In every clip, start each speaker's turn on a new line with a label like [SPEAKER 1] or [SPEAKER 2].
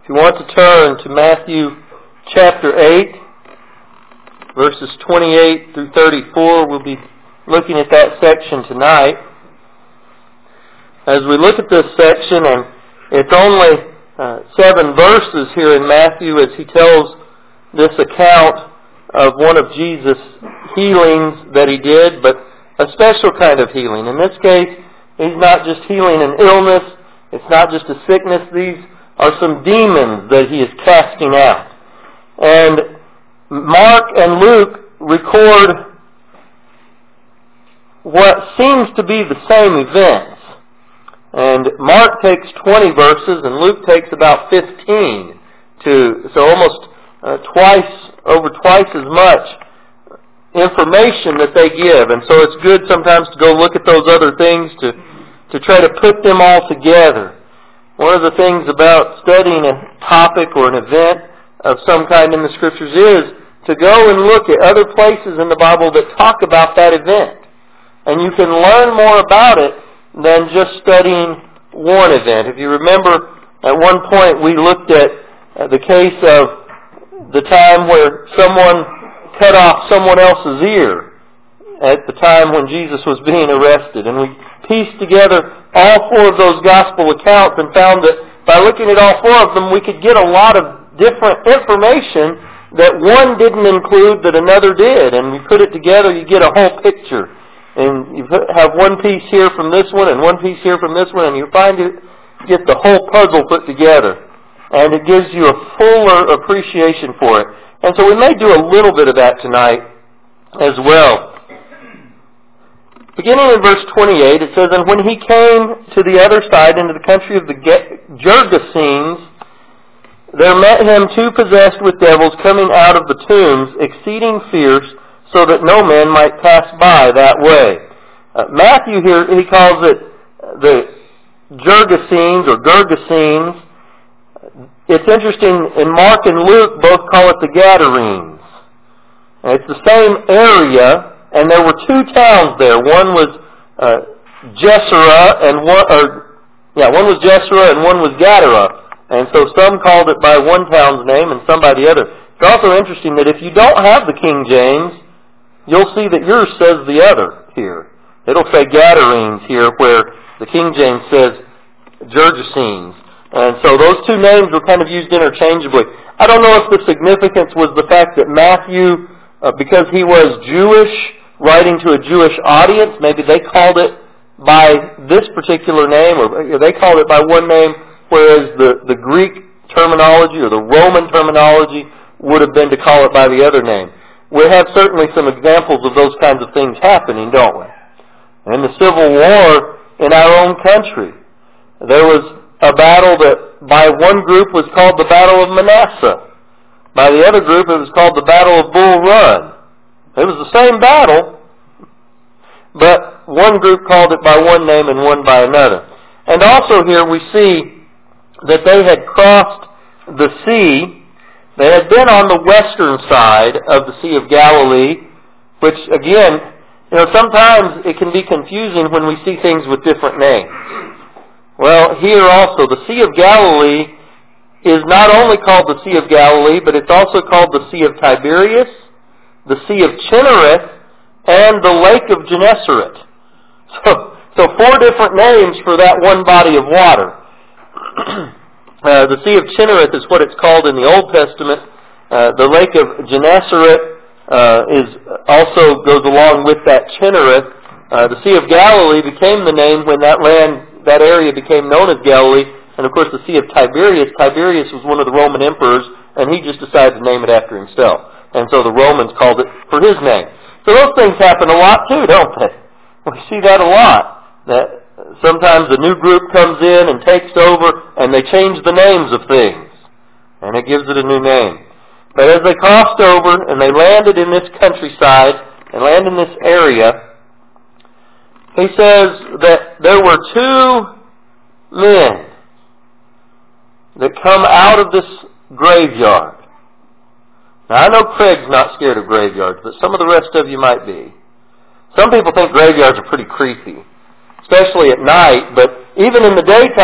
[SPEAKER 1] If you want to turn to Matthew chapter 8, verses 28 through 34, we'll be looking at that section tonight. As we look at this section, and it's only 7 verses here in Matthew as he tells this account of one of Jesus' healings that he did, but a special kind of healing. In this case, he's not just healing an illness, it's not just a sickness, these are some demons that he is casting out. And Mark and Luke record what seems to be the same events. And Mark takes 20 verses and Luke takes about 15, so almost over twice as much information that they give. And so it's good sometimes to go look at those other things to try to put them all together. One of the things about studying a topic or an event of some kind in the Scriptures is to go and look at other places in the Bible that talk about that event. And you can learn more about it than just studying one event. If you remember, at one point we looked at the case of the time where someone cut off someone else's ear at the time when Jesus was being arrested. And we pieced together all 4 of those gospel accounts and found that by looking at all 4 of them, we could get a lot of different information that one didn't include that another did. And we put it together, you get a whole picture. And you have one piece here from this one and one piece here from this one, and you get the whole puzzle put together. And it gives you a fuller appreciation for it. And so we may do a little bit of that tonight as well. Beginning in verse 28, it says, "And when he came to the other side, into the country of the Gergesenes, there met him 2 possessed with devils coming out of the tombs, exceeding fierce, so that no man might pass by that way." Matthew here, he calls it the Gergesenes or Gergesenes. It's interesting, in Mark and Luke both call it the Gadarenes. And it's the same area, and there were 2 towns there. One was Jessera, and one was Jessera and one was Gadara. And so some called it by one town's name and some by the other. It's also interesting that if you don't have the King James, you'll see that yours says the other here. It'll say Gadarenes here, where the King James says Gergesenes. And so those 2 names were kind of used interchangeably. I don't know if the significance was the fact that Matthew, because he was Jewish, writing to a Jewish audience, maybe they called it by this particular name, or they called it by one name, whereas the Greek terminology or the Roman terminology would have been to call it by the other name. We have certainly some examples of those kinds of things happening, don't we? In the Civil War in our own country, there was a battle that by one group was called the Battle of Manasseh. By the other group it was called the Battle of Bull Run. It was the same battle, but one group called it by one name and one by another. And also here we see that they had crossed the sea. They had been on the western side of the Sea of Galilee, which again, sometimes it can be confusing when we see things with different names. Well, here also, the Sea of Galilee is not only called the Sea of Galilee, but it's also called the Sea of Tiberias, the Sea of Chinnereth, and the Lake of Gennesaret. So 4 different names for that one body of water. The Sea of Chinnereth is what it's called in the Old Testament. The Lake of Gennesaret also goes along with that Chinnereth. The Sea of Galilee became the name when that area became known as Galilee. And of course the Sea of Tiberias was one of the Roman emperors, and he just decided to name it after himself. And so the Romans called it for his name. So those things happen a lot too, don't they? We see that a lot. That sometimes a new group comes in and takes over, and they change the names of things. And it gives it a new name. But as they crossed over and they landed in this countryside and landed in this area, he says that there were 2 men that come out of this graveyard. Now I know Craig's not scared of graveyards, but some of the rest of you might be. Some people think graveyards are pretty creepy, especially at night, but even in the daytime,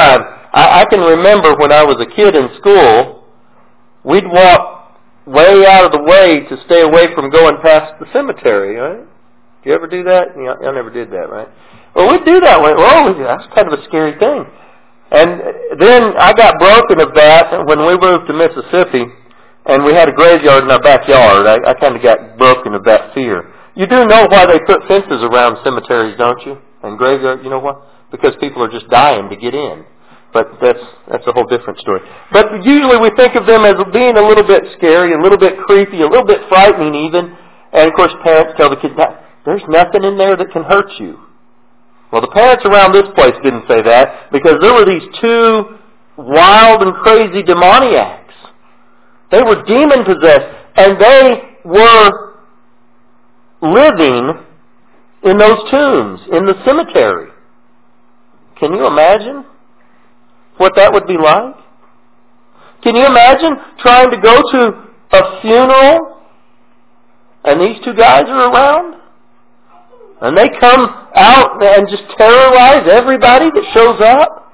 [SPEAKER 1] I can remember when I was a kid in school, we'd walk way out of the way to stay away from going past the cemetery, right? Did you ever do that? Y'all never did that, right? Well, we'd do that. Well, that's kind of a scary thing. And then I got broken of that when we moved to Mississippi, and we had a graveyard in our backyard. I kind of got broken of that fear. You do know why they put fences around cemeteries, don't you? And graveyards, you know why? Because people are just dying to get in. But that's a whole different story. But usually we think of them as being a little bit scary, a little bit creepy, a little bit frightening even. And of course parents tell the kids, there's nothing in there that can hurt you. Well, the parents around this place didn't say that because there were these two wild and crazy demoniacs. They were demon-possessed, and they were living in those tombs, in the cemetery. Can you imagine what that would be like? Can you imagine trying to go to a funeral and these two guys are around? And they come out and just terrorize everybody that shows up?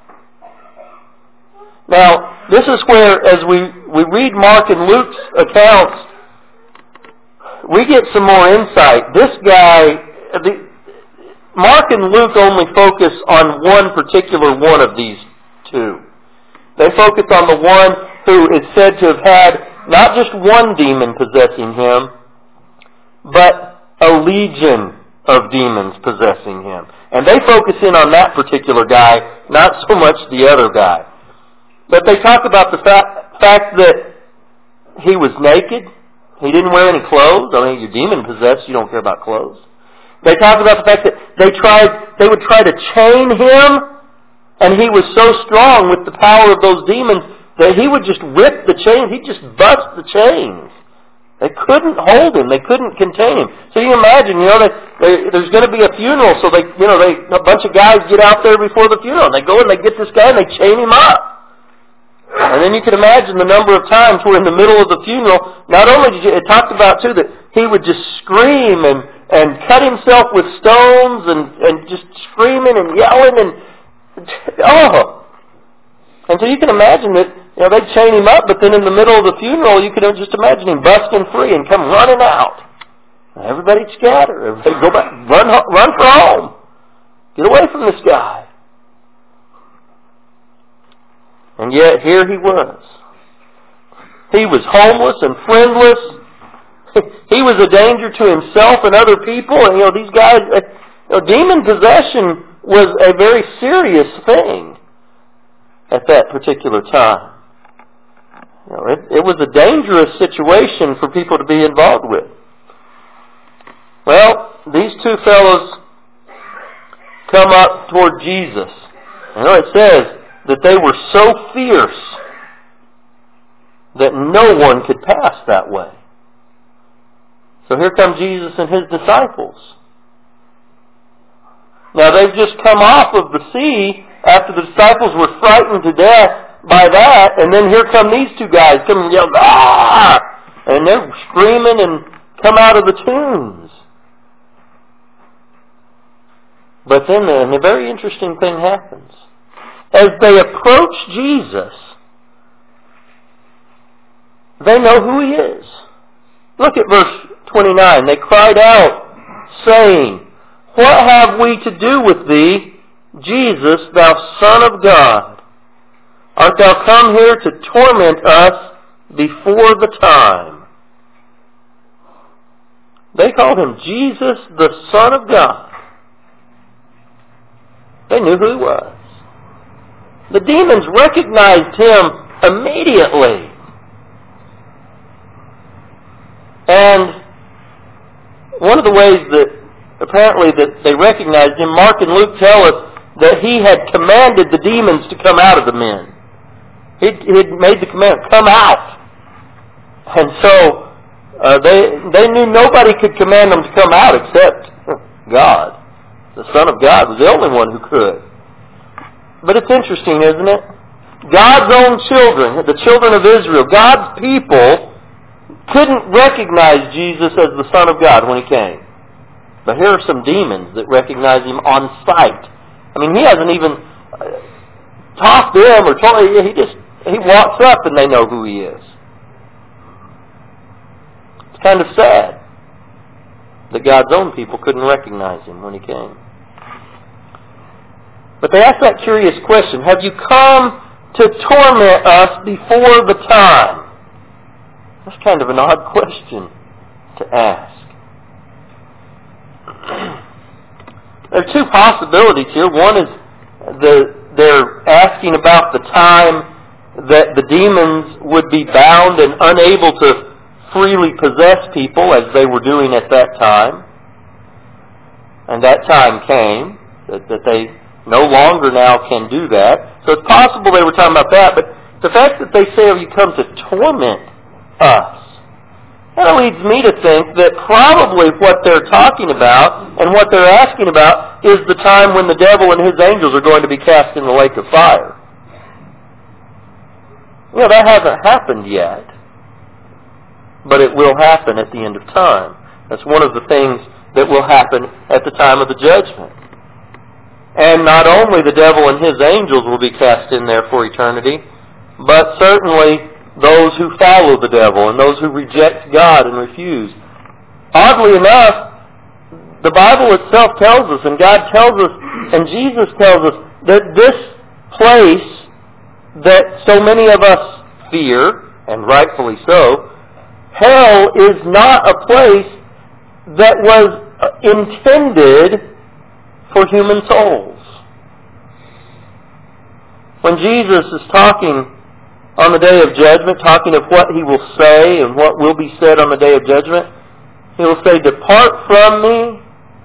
[SPEAKER 1] Now, this is where, as we read Mark and Luke's accounts, we get some more insight. This guy, Mark and Luke only focus on one particular one of these two. They focus on the one who is said to have had not just one demon possessing him, but a legion of demons possessing him. And they focus in on that particular guy, not so much the other guy. But they talk about the fact that he was naked. He didn't wear any clothes. I mean, you're demon-possessed, you don't care about clothes. They talk about the fact that they would try to chain him, and he was so strong with the power of those demons that he would just rip the chains. He'd just bust the chains. They couldn't hold him. They couldn't contain him. So you imagine, there's going to be a funeral, so a bunch of guys get out there before the funeral. And they go and they get this guy and they chain him up. And then you can imagine the number of times where in the middle of the funeral, not only it talked about too that he would just scream and cut himself with stones and just screaming and yelling and And so you can imagine that they'd chain him up, but then in the middle of the funeral, you can just imagine him busting free and come running out. Everybody'd scatter. Everybody'd go back, run for home. Get away from this guy. And yet here he was. He was homeless and friendless. He was a danger to himself and other people. And these guys, demon possession was a very serious thing at that particular time. It was a dangerous situation for people to be involved with. Well, these two fellows come up toward Jesus. It says that they were so fierce that no one could pass that way. So here come Jesus and his disciples. Now they've just come off of the sea after the disciples were frightened to death by that, and then here come these two guys come and yell, "Ah!" And they're screaming and come out of the tombs. But then a very interesting thing happens. As they approach Jesus, they know who he is. Look at verse 29. They cried out, saying, "What have we to do with thee, Jesus, thou Son of God? Art thou come here to torment us before the time?" They called him Jesus, the Son of God. They knew who he was. The demons recognized him immediately. And one of the ways that apparently that they recognized him, Mark and Luke tell us that he had commanded the demons to come out of the men. He had made the command, "Come out." And so they knew nobody could command them to come out except God. The Son of God was the only one who could. But it's interesting, isn't it? God's own children, the children of Israel, God's people, couldn't recognize Jesus as the Son of God when he came. But here are some demons that recognize him on sight. I mean, he hasn't even talk to him or he walks up and they know who he is. It's kind of sad that God's own people couldn't recognize him when he came. But they asked that curious question, have you come to torment us before the time? That's kind of an odd question to ask. There are two possibilities here. One is they're asking about the time that the demons would be bound and unable to freely possess people as they were doing at that time. And that time came, that they no longer now can do that. So it's possible they were talking about that, but the fact that they say, have you come to torment us? That leads me to think that probably what they're talking about and what they're asking about is the time when the devil and his angels are going to be cast in the lake of fire. You know, that hasn't happened yet, but it will happen at the end of time. That's one of the things that will happen at the time of the judgment. And not only the devil and his angels will be cast in there for eternity, but certainly those who follow the devil and those who reject God and refuse. Oddly enough, the Bible itself tells us, and God tells us, and Jesus tells us, that this place that so many of us fear, and rightfully so, hell is not a place that was intended for human souls. When Jesus is talking on the day of judgment, talking of what he will say and what will be said on the day of judgment, he will say, depart from me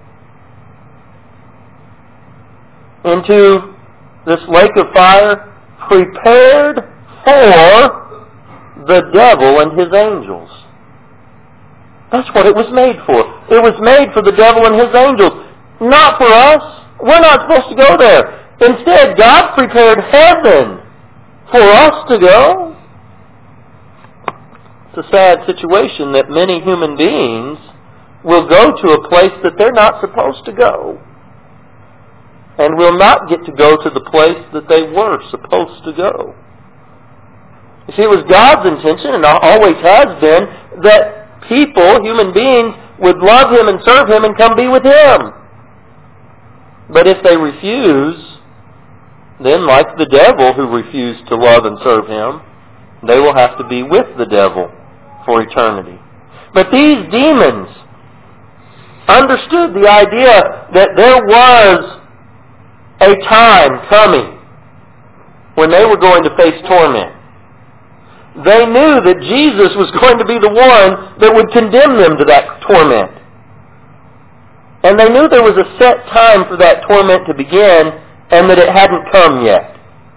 [SPEAKER 1] into this lake of fire prepared for the devil and his angels. That's what it was made for. It was made for the devil and his angels, not for us. We're not supposed to go there. Instead, God prepared heaven for us to go. It's a sad situation that many human beings will go to a place that they're not supposed to go, and will not get to go to the place that they were supposed to go. You see, it was God's intention, and always has been, that people, human beings, would love him and serve him and come be with him. But if they refuse, then like the devil who refused to love and serve him, they will have to be with the devil for eternity. But these demons understood the idea that there was a time coming when they were going to face torment. They knew that Jesus was going to be the one that would condemn them to that torment. And they knew there was a set time for that torment to begin, and that it hadn't come yet.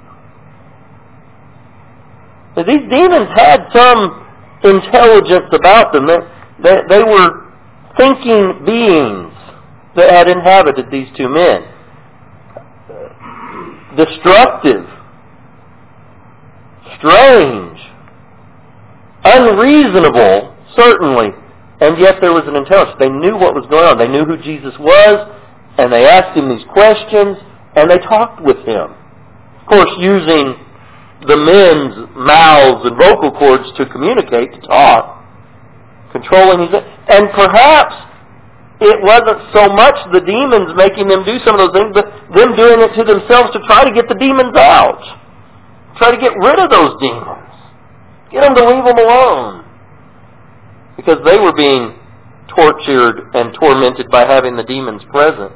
[SPEAKER 1] Now, these demons had some intelligence about them. They were thinking beings that had inhabited these two men. Destructive, strange, unreasonable, certainly, and yet there was an intelligence. They knew what was going on. They knew who Jesus was, and they asked him these questions, and they talked with him. Of course, using the men's mouths and vocal cords to communicate, to talk, controlling his... And perhaps it wasn't so much the demons making them do some of those things, but them doing it to themselves to try to get the demons out. Try to get rid of those demons. Get them to leave them alone. Because they were being tortured and tormented by having the demons present.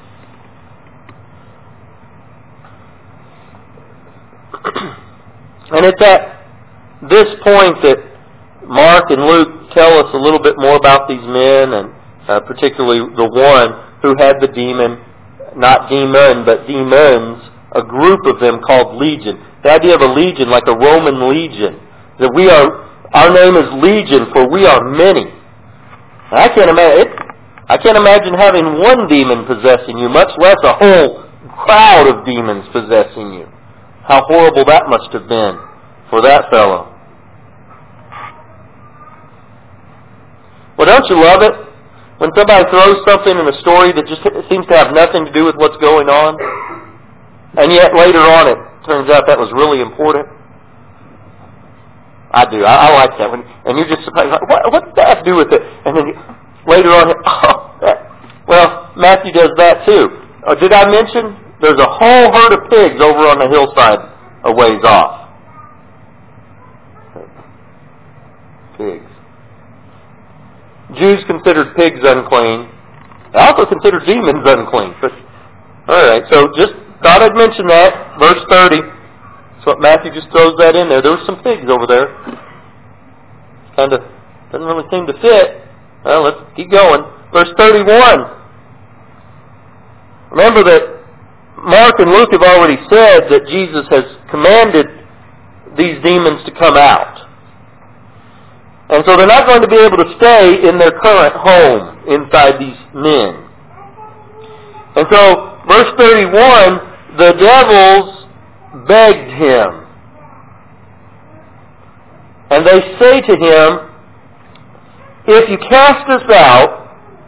[SPEAKER 1] And it's at this point that Mark and Luke tell us a little bit more about these men, and particularly the one who had the demon, not demon, but demons, a group of them called legion. The idea of a legion, like a Roman legion, that our name is Legion, for we are many. I can't imagine having one demon possessing you, much less a whole crowd of demons possessing you. How horrible that must have been for that fellow. Well, don't you love it when somebody throws something in a story that just seems to have nothing to do with what's going on, and yet later on it turns out that was really important? I do. I like that one. And you're just surprised, what does that have to do with it? And then later on, well, Matthew does that too. Did I mention there's a whole herd of pigs over on the hillside a ways off? Pigs. Jews considered pigs unclean. They also considered demons unclean. But, all right, so just thought I'd mention that. Verse 30. That's what Matthew just throws that in there. There were some pigs over there. Kind of doesn't really seem to fit. Well, let's keep going. Verse 31. Remember that Mark and Luke have already said that Jesus has commanded these demons to come out. And so they're not going to be able to stay in their current home inside these men. And so, verse 31, the devils begged him. And they say to him, if you cast us out,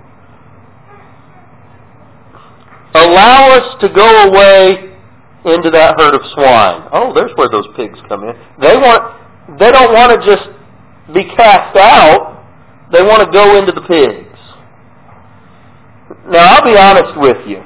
[SPEAKER 1] allow us to go away into that herd of swine. Oh, there's where those pigs come in. They don't want to just be cast out. They want to go into the pigs. Now, I'll be honest with you.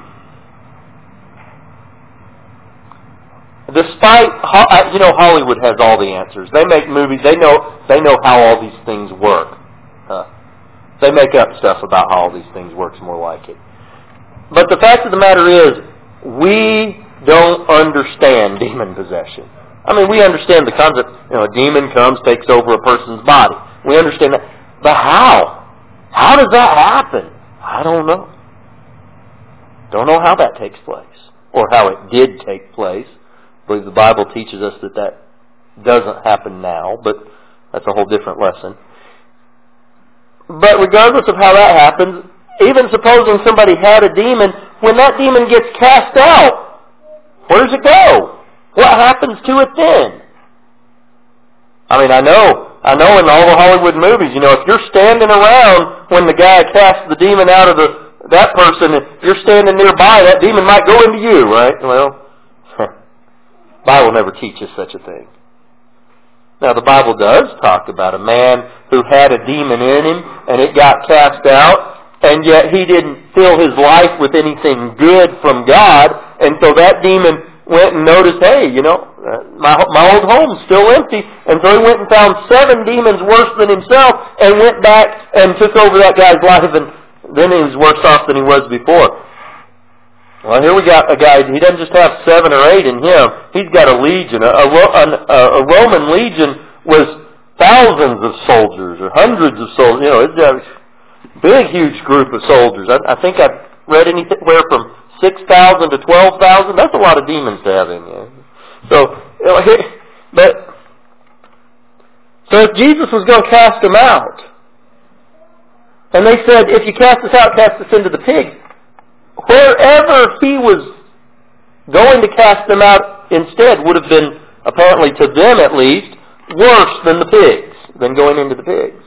[SPEAKER 1] Despite, Hollywood has all the answers. They make movies. They know how all these things work. They make up stuff about how all these things work. More like it. But the fact of the matter is, we don't understand demon possession. I mean, we understand the concept. A demon comes, takes over a person's body. We understand that. But how? How does that happen? I don't know. Don't know how that takes place. Or how it did take place. I believe the Bible teaches us that doesn't happen now, but that's a whole different lesson. But regardless of how that happens, even supposing somebody had a demon, when that demon gets cast out, where does it go? What happens to it then? I mean, I know in all the Hollywood movies, if you're standing around when the guy casts the demon out of that person, if you're standing nearby, that demon might go into you, right? Well, the Bible never teaches such a thing. Now, the Bible does talk about a man who had a demon in him, and it got cast out, and yet he didn't fill his life with anything good from God, and so that demon went and noticed, hey, my old home's still empty, and so he went and found 7 demons worse than himself, and went back and took over that guy's life, and then he was worse off than he was before. Well, here we got a guy, he doesn't just have 7 or 8 in him, he's got a legion. A Roman legion was thousands of soldiers, or hundreds of soldiers, it's a big, huge group of soldiers. I think I've read anywhere from 6,000 to 12,000. That's a lot of demons to have in you. So if Jesus was going to cast them out, and they said, if you cast us out, cast us into the pigs, wherever he was going to cast them out instead would have been, apparently to them at least, worse than the pigs, than going into the pigs.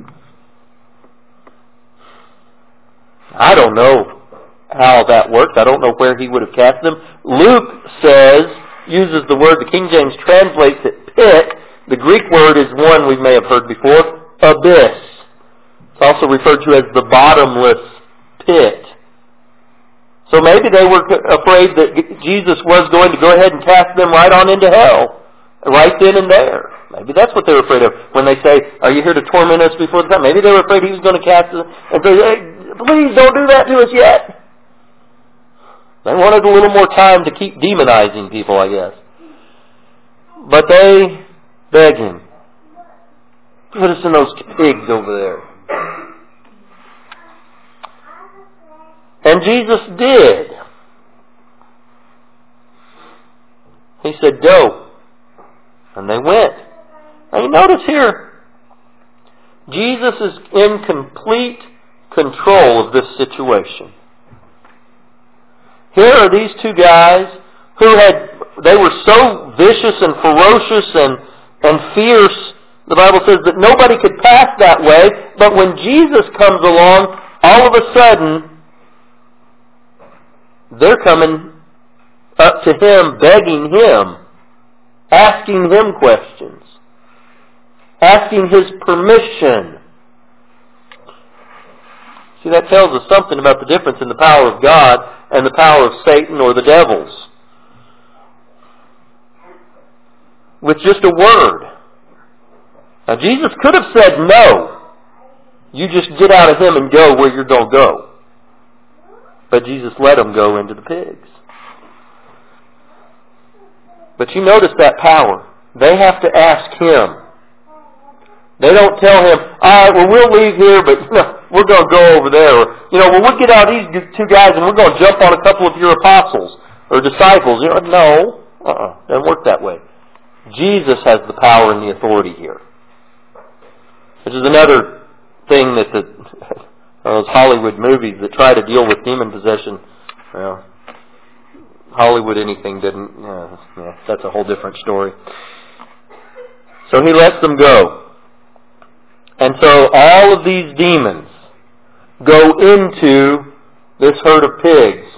[SPEAKER 1] I don't know how that worked. I don't know where he would have cast them. Luke uses the word, the King James translates it pit. The Greek word is one we may have heard before, abyss. It's also referred to as the bottomless pit. So maybe they were afraid that Jesus was going to go ahead and cast them right on into hell, right then and there. Maybe that's what they were afraid of. When they say, are you here to torment us before the time? Maybe they were afraid he was going to cast them and say, hey, please don't do that to us yet. They wanted a little more time to keep demonizing people, I guess. But they beg him, put us in those pigs over there. And Jesus did. He said, go. And they went. Now you notice here, Jesus is in complete control of this situation. Here are these 2 guys who they were so vicious and ferocious and fierce, the Bible says that nobody could pass that way, but when Jesus comes along, all of a sudden, they're coming up to him, begging him asking Him questions, asking His permission. See, that tells us something about the difference in the power of God and the power of Satan or the devils. With just a word. Now, Jesus could have said no. You just get out of Him and go where you're going to go. But Jesus let him go into the pigs. But you notice that power. They have to ask Him. They don't tell Him, all right, well, we'll leave here, but we're going to go over there. Or, we'll get out these two guys and we're going to jump on a couple of your apostles or disciples. No. Doesn't work that way. Jesus has the power and the authority here. Which is another thing that those Hollywood movies that try to deal with demon possession, well, Hollywood anything didn't, that's a whole different story. So He lets them go. And so all of these demons go into this herd of pigs.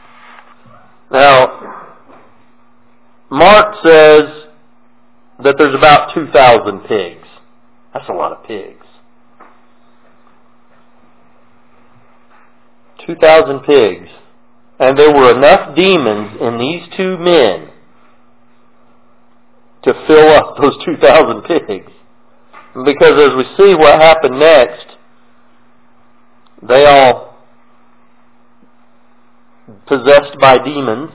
[SPEAKER 1] Now, Mark says that there's about 2,000 pigs. That's a lot of pigs. 2,000 pigs. And there were enough demons in these two men to fill up those 2,000 pigs. Because as we see what happened next, they all, possessed by demons,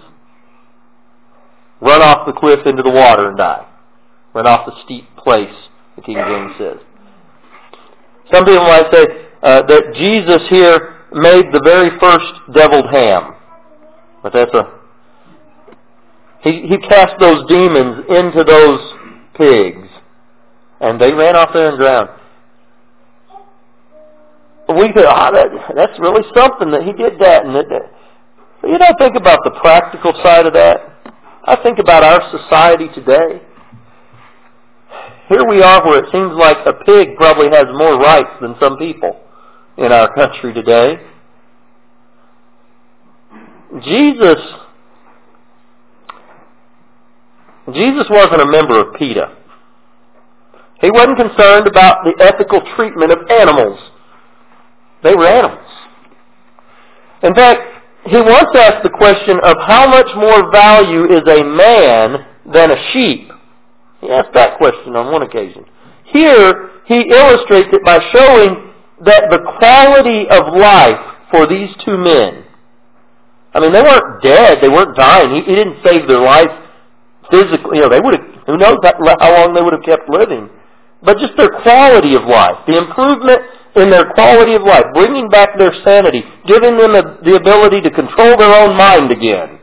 [SPEAKER 1] run off the cliff into the water and die. Run off the steep place, the King James says. Some people might say that Jesus here made the very first deviled ham. But that's He cast those demons into those pigs. And they ran off there and drowned. We could, that's really something that He did that. And think about the practical side of that. I think about our society today. Here we are where it seems like a pig probably has more rights than some people in our country today. Jesus wasn't a member of PETA. He wasn't concerned about the ethical treatment of animals. They were animals. In fact, He once asked the question of how much more value is a man than a sheep. He asked that question on one occasion. Here, He illustrates it by showing that the quality of life for these two men, they weren't dead, they weren't dying. He didn't save their life physically. They would have, who knows how long they would have kept living. But just their quality of life, the improvement in their quality of life, bringing back their sanity, giving them the ability to control their own mind again,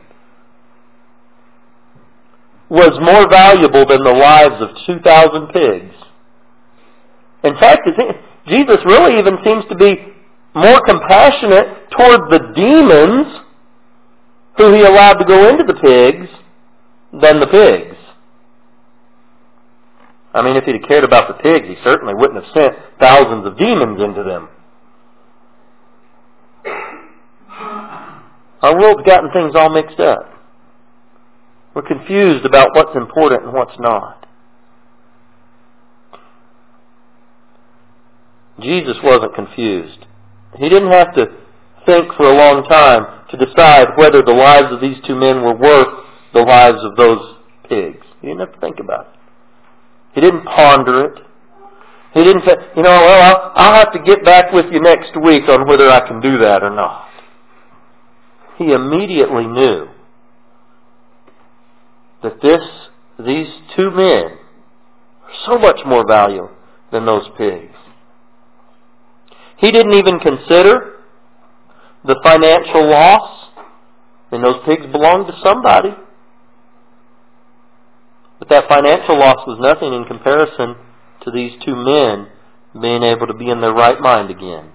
[SPEAKER 1] was more valuable than the lives of 2,000 pigs. In fact, Jesus really even seems to be more compassionate toward the demons who He allowed to go into the pigs than the pigs. If He'd have cared about the pigs, He certainly wouldn't have sent thousands of demons into them. Our world's gotten things all mixed up. We're confused about what's important and what's not. Jesus wasn't confused. He didn't have to think for a long time to decide whether the lives of these two men were worth the lives of those pigs. He didn't have to think about it. He didn't ponder it. He didn't say, I'll have to get back with you next week on whether I can do that or not. He immediately knew that these two men are so much more valuable than those pigs. He didn't even consider the financial loss. Those pigs belonged to somebody. But that financial loss was nothing in comparison to these two men being able to be in their right mind again.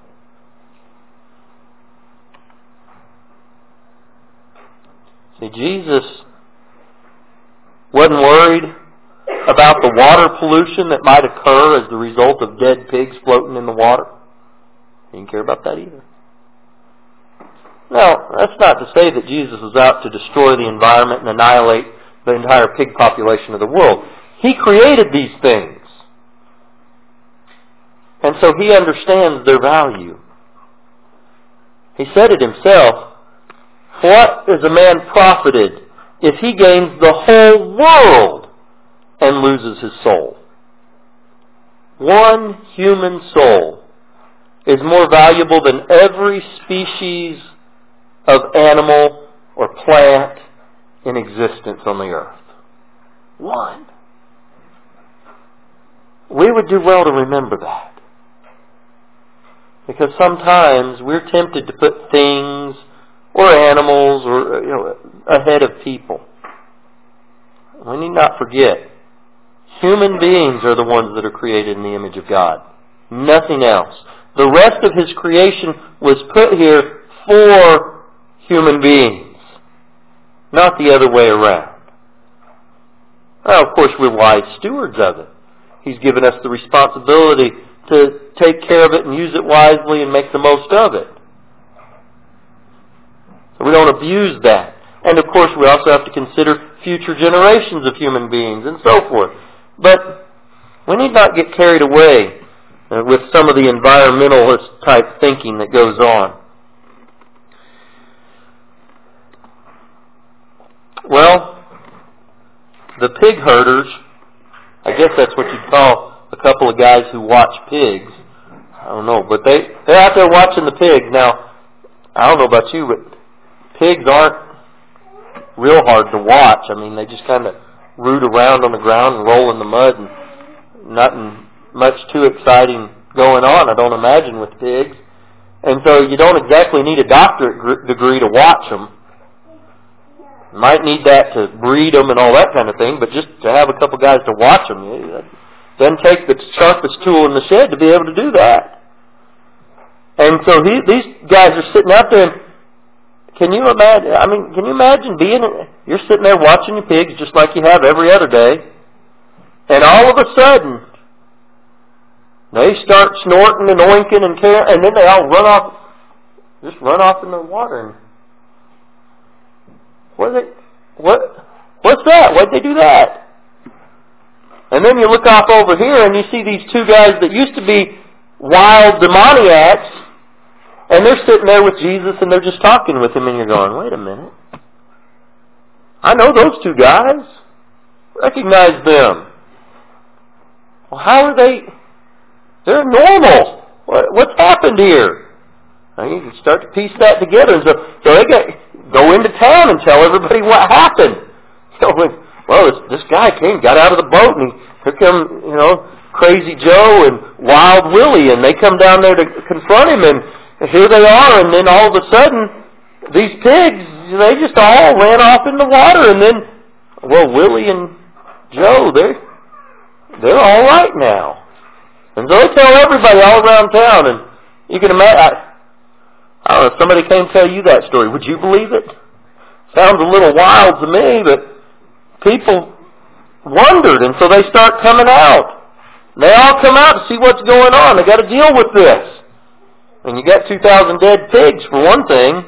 [SPEAKER 1] See, Jesus wasn't worried about the water pollution that might occur as the result of dead pigs floating in the water. He didn't care about that either. Now, that's not to say that Jesus was out to destroy the environment and annihilate the entire pig population of the world. He created these things. And so He understands their value. He said it Himself, "What is a man profited if he gains the whole world and loses his soul?" One human soul is more valuable than every species of animal or plant in existence on the earth. One. We would do well to remember that. Because sometimes we're tempted to put things or animals or ahead of people. We need not forget, human beings are the ones that are created in the image of God. Nothing else. The rest of His creation was put here for human beings, not the other way around. Now, of course, we're wise stewards of it. He's given us the responsibility to take care of it and use it wisely and make the most of it. So we don't abuse that. And of course, we also have to consider future generations of human beings and so forth. But we need not get carried away with some of the environmentalist type thinking that goes on. Well, the pig herders, I guess that's what you'd call a couple of guys who watch pigs. I don't know, but they're out there watching the pigs. Now, I don't know about you, but pigs aren't real hard to watch. I mean, they just kind of root around on the ground and roll in the mud, and nothing much too exciting going on, I don't imagine, with pigs. And so you don't exactly need a doctorate degree to watch them. You might need that to breed them and all that kind of thing, but just to have a couple guys to watch them, it doesn't take the sharpest tool in the shed to be able to do that. And so these guys are sitting out there, and can you imagine you're sitting there watching your pigs just like you have every other day, and all of a sudden, they start snorting and oinking and then they all run off in the water. What's that? Why'd they do that? And then you look off over here and you see these two guys that used to be wild demoniacs, and they're sitting there with Jesus and they're just talking with Him, and you're going, wait a minute. I know those two guys. Recognize them. Well, how are they? They're normal. What's happened here? Now you can start to piece that together. And so they go into town and tell everybody what happened. Well, this guy got out of the boat, and here come, Crazy Joe and Wild Willie, and they come down there to confront him, and here they are, and then all of a sudden, these pigs, they just all ran off in the water, and then, Willie and Joe, they're all right now. And so they tell everybody all around town, and you can imagine, I don't know, if somebody came to tell you that story, would you believe it? Sounds a little wild to me, but people wondered, and so they start coming out. They all come out to see what's going on. They got to deal with this. And you got 2,000 dead pigs, for one thing.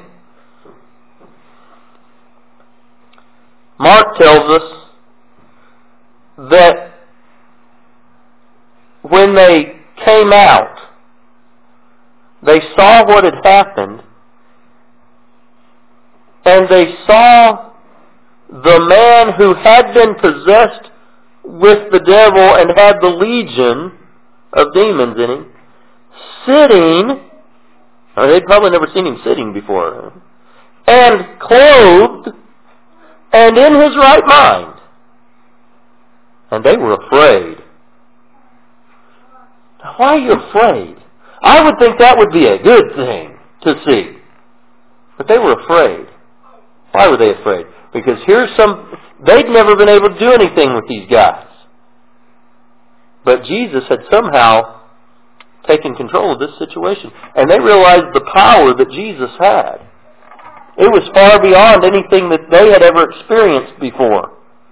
[SPEAKER 1] Mark tells us that when they came out, they saw what had happened, and they saw the man who had been possessed with the devil and had the legion of demons in him, sitting, they'd probably never seen him sitting before, and clothed, and in his right mind. And they were afraid. Now, why are you afraid? I would think that would be a good thing to see. But they were afraid. Why were they afraid? Because they'd never been able to do anything with these guys. But Jesus had somehow taken control of this situation. And they realized the power that Jesus had. It was far beyond anything that they had ever experienced before.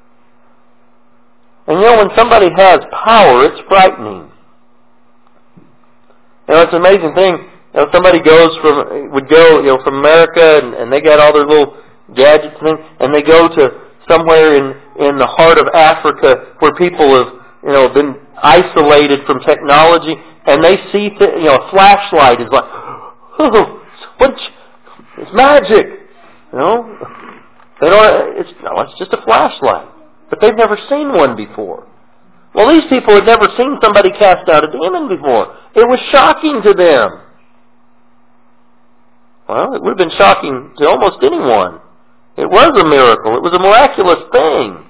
[SPEAKER 1] And when somebody has power, it's frightening. It's an amazing thing. Somebody would go from America, and they got all their little gadgets and things, and they go to somewhere in in the heart of Africa where people have, been isolated from technology, and they see, a flashlight is like, oh, it's magic. They don't. It's just a flashlight, but they've never seen one before. Well, these people had never seen somebody cast out a demon before. It was shocking to them. Well, it would have been shocking to almost anyone. It was a miracle. It was a miraculous thing.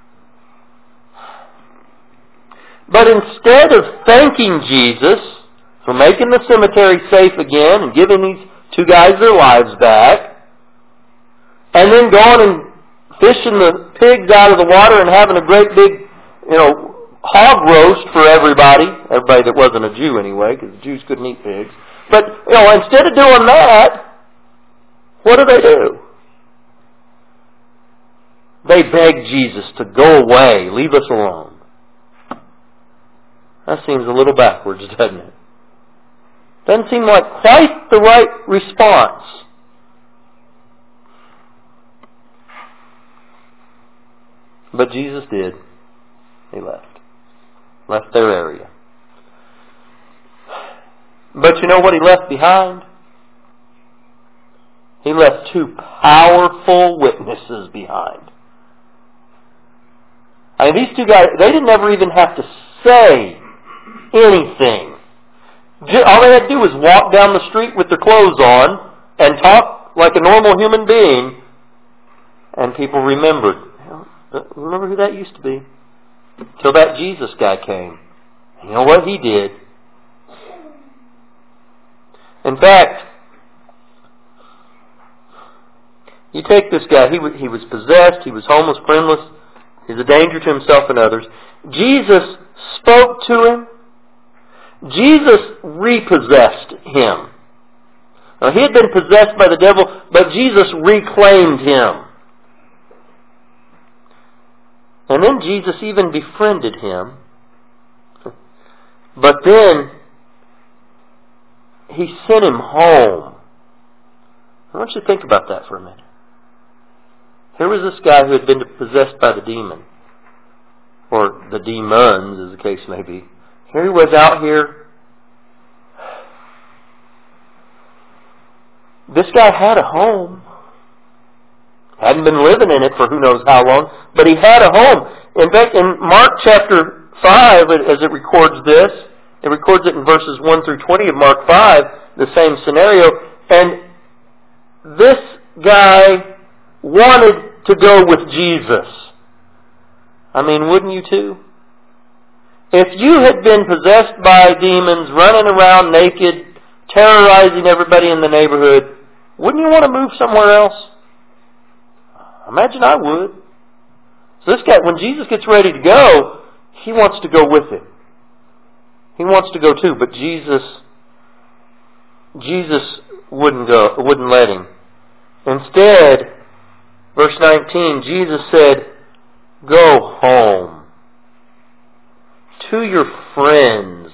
[SPEAKER 1] But instead of thanking Jesus for making the cemetery safe again and giving these two guys their lives back, and then going and fishing the pigs out of the water and having a great big, hog roast for everybody that wasn't a Jew anyway, because the Jews couldn't eat pigs. But, instead of doing that, what do? They beg Jesus to go away, leave us alone. That seems a little backwards, doesn't it? Doesn't seem like quite the right response. But Jesus did. He left. Left their area. But you know what he left behind? He left two powerful witnesses behind. I mean, these two guys, they didn't ever even have to say anything. All they had to do was walk down the street with their clothes on and talk like a normal human being, and people remembered. Remember who that used to be? Till that Jesus guy came. You know what he did? In fact, you take this guy, he was possessed, he was homeless, friendless, he's a danger to himself and others. Jesus spoke to him. Jesus repossessed him. Now, he had been possessed by the devil, but Jesus reclaimed him. And then Jesus even befriended him. But then he sent him home. I want you to think about that for a minute. Here was this guy who had been possessed by the demon, or the demons, as the case may be. Here he was out here. This guy had a home. Hadn't been living in it for who knows how long, but he had a home. In fact, in Mark chapter 5, as it records this, it records it in verses 1 through 20 of Mark 5, the same scenario, and this guy wanted to go with Jesus. I mean, wouldn't you too? If you had been possessed by demons, running around naked, terrorizing everybody in the neighborhood, wouldn't you want to move somewhere else? Imagine I would. So this guy, when Jesus gets ready to go, he wants to go with him. He wants to go too, but Jesus wouldn't go, wouldn't let him. Instead, verse 19, Jesus said, "Go home to your friends."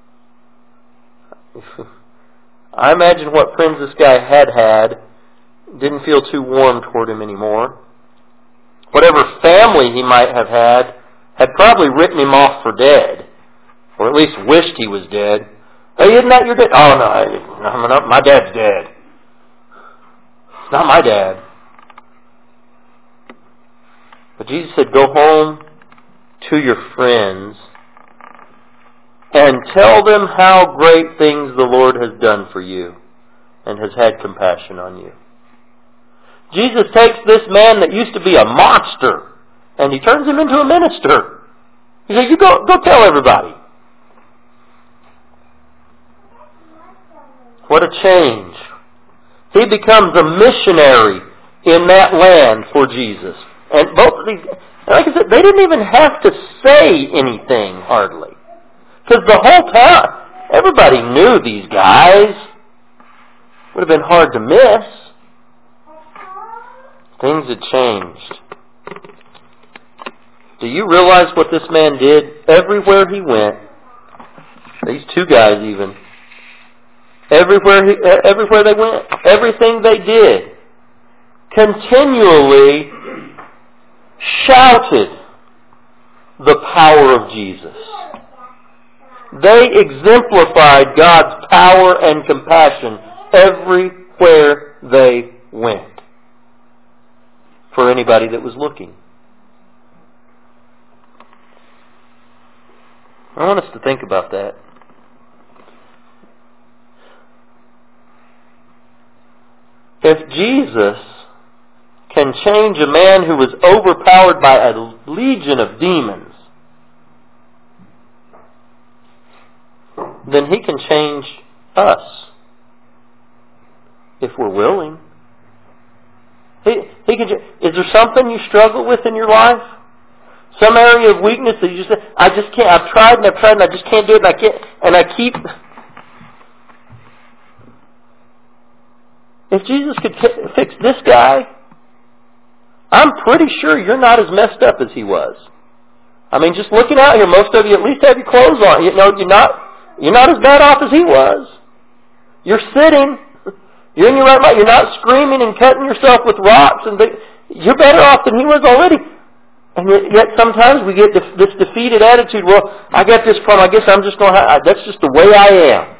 [SPEAKER 1] I imagine what friends this guy had didn't feel too warm toward him anymore. Whatever family he might have had probably written him off for dead, or at least wished he was dead. Hey, isn't that your dad? Oh, no, my dad's dead. It's not my dad. But Jesus said, "Go home to your friends and tell them how great things the Lord has done for you and has had compassion on you." Jesus takes this man that used to be a monster and he turns him into a minister. He says, "You go tell everybody." What a change. He becomes a missionary in that land for Jesus. And both of these, like I said, they didn't even have to say anything, hardly. Because the whole town, everybody knew these guys. Would have been hard to miss. Things had changed. Do you realize what this man did everywhere he went? These two guys even. Everywhere they went, everything they did, continually shouted the power of Jesus. They exemplified God's power and compassion everywhere they went. For anybody that was looking. I want us to think about that. If Jesus can change a man who was overpowered by a legion of demons, then He can change us if we're willing. He can. Is there something you struggle with in your life? Some area of weakness that you just say, I just can't. I've tried and I just can't do it. And I keep. If Jesus could fix this guy, I'm pretty sure you're not as messed up as he was. I mean, just looking out here, most of you at least have your clothes on. You know, you're not as bad off as he was. You're sitting. You're in your right mind. You're not screaming and cutting yourself with rocks. You're better off than he was already. And yet sometimes we get this defeated attitude, well, I got this problem, I guess I'm just going to that's just the way I am.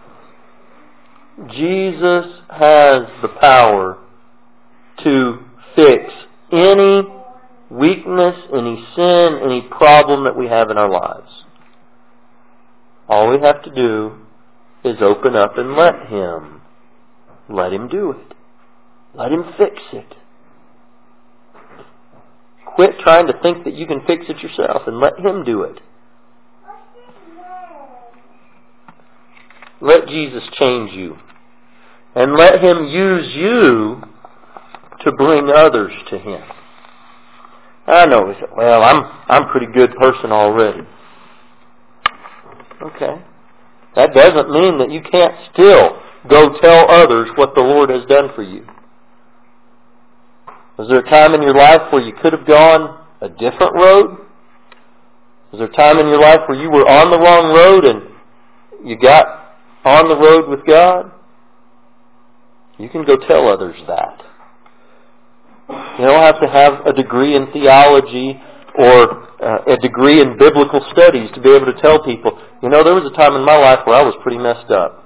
[SPEAKER 1] Jesus has the power to fix any weakness, any sin, any problem that we have in our lives. All we have to do is open up and let Him. Let Him do it. Let Him fix it. Quit trying to think that you can fix it yourself and let Him do it. Let Jesus change you. And let Him use you to bring others to Him. I know, we say, well, I'm a pretty good person already. Okay. That doesn't mean that you can't still go tell others what the Lord has done for you. Was there a time in your life where you could have gone a different road? Was there a time in your life where you were on the wrong road and you got on the road with God? You can go tell others that. You don't have to have a degree in theology or a degree in biblical studies to be able to tell people, you know, there was a time in my life where I was pretty messed up.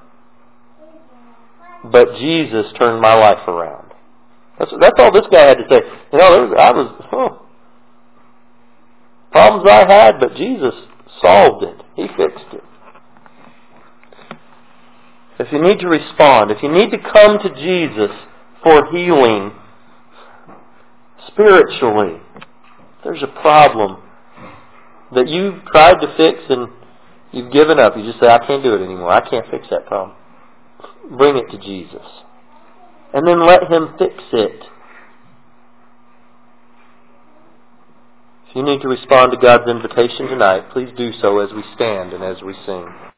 [SPEAKER 1] But Jesus turned my life around. That's all this guy had to say. You know, problems I had, but Jesus solved it. He fixed it. If you need to respond, if you need to come to Jesus for healing spiritually, if there's a problem that you've tried to fix and you've given up, you just say, I can't do it anymore. I can't fix that problem. Bring it to Jesus. And then let Him fix it. If you need to respond to God's invitation tonight, please do so as we stand and as we sing.